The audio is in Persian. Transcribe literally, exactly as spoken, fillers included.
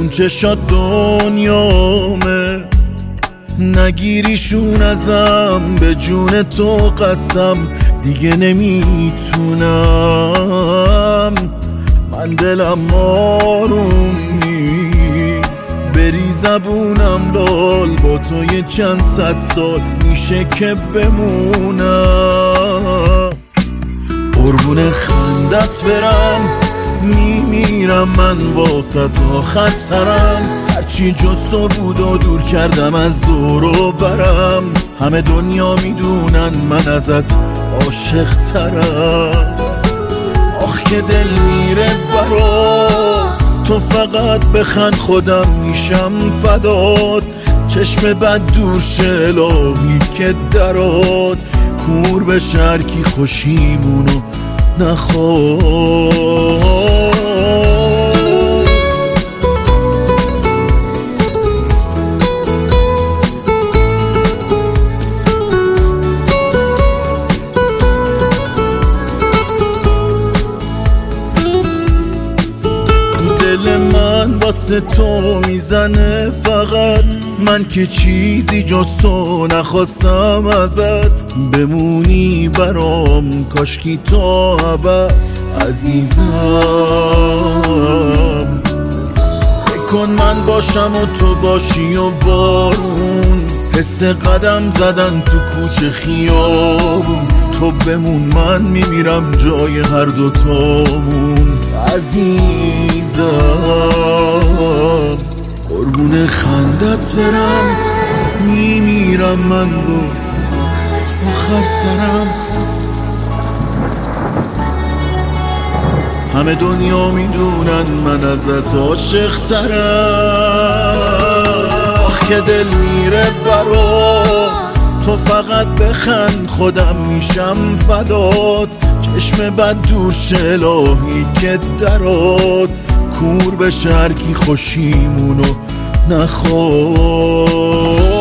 اون چشات دنیامه، نگیریشون ازم، به جون تو قسم دیگه نمیتونم. من دلم آروم نیست، بری زبونم لال، با تو یه چند صد سال میشه که بمونم. قربون خندت برم، میمیرم من واسه آخر سرم. هرچی جز تو بود و دور کردم از دور و برم. همه دنیا میدونن من ازت عاشق ترم. آخ که دل میره برات، تو فقط بخند خودم میشم فدات. چشم بد دور شه الهی که درات، کور به شرکی خوشیمونو نخواد. دل من واسه تو میزنه فقط، من که چیزی جز تو نخواستم ازت. بمونی برام کاشکی تا ابد عزیزم. بکن من باشم و تو باشی و بارون، حس قدم زدن تو کوچه خیابون. تو بمون من میمیرم جای هر دوتامون عزیزم. قربون خندت برم، میمیرم من باز آخر سرم. همه دنیا میدونن من ازت عاشق ترم. آخ که دل میره برات، تو فقط بخند خودم میشم فدات. چشم بد دور شه الهی که درات، کور به شرکی خوشیمونو نخواد.